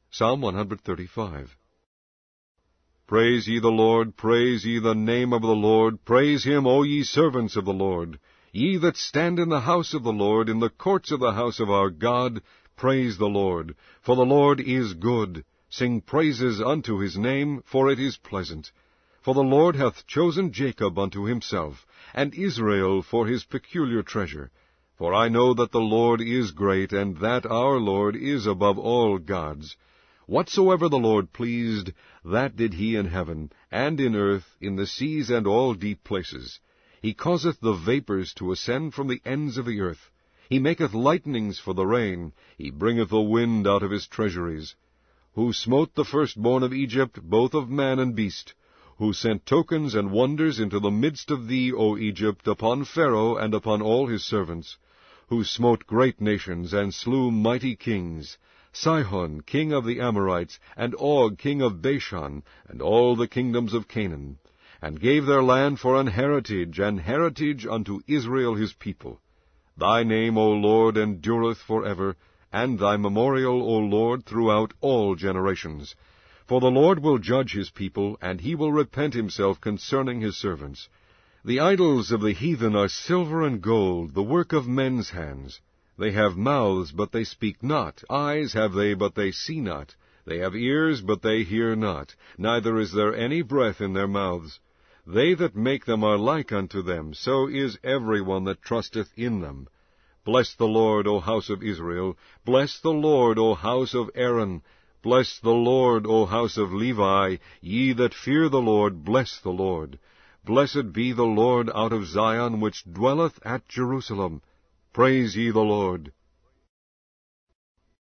Psalm 135. Praise ye the Lord, praise ye the name of the Lord, praise him, O ye servants of the Lord. Ye that stand in the house of the Lord, in the courts of the house of our God, praise the Lord. For the Lord is good. Sing praises unto his name, for it is pleasant. For the Lord hath chosen Jacob unto himself, and Israel for his peculiar treasure. For I know that the Lord is great, and that our Lord is above all gods. Whatsoever the Lord pleased, that did he in heaven, and in earth, in the seas, and all deep places. He causeth the vapours to ascend from the ends of the earth. He maketh lightnings for the rain. He bringeth the wind out of his treasuries. Who smote the firstborn of Egypt, both of man and beast. Who sent tokens and wonders into the midst of thee, O Egypt, upon Pharaoh and upon all his servants. Who smote great nations, and slew mighty kings. Sihon, king of the Amorites, and Og, king of Bashan, and all the kingdoms of Canaan, and gave their land for an heritage unto Israel his people. Thy name, O Lord, endureth for ever, and thy memorial, O Lord, throughout all generations. For the Lord will judge his people, and he will repent himself concerning his servants. The idols of the heathen are silver and gold, the work of men's hands. They have mouths, but they speak not. Eyes have they, but they see not. They have ears, but they hear not. Neither is there any breath in their mouths. They that make them are like unto them. So is every one that trusteth in them. Bless the Lord, O house of Israel. Bless the Lord, O house of Aaron. Bless the Lord, O house of Levi. Ye that fear the Lord, bless the Lord. Blessed be the Lord out of Zion, which dwelleth at Jerusalem. Praise ye the Lord.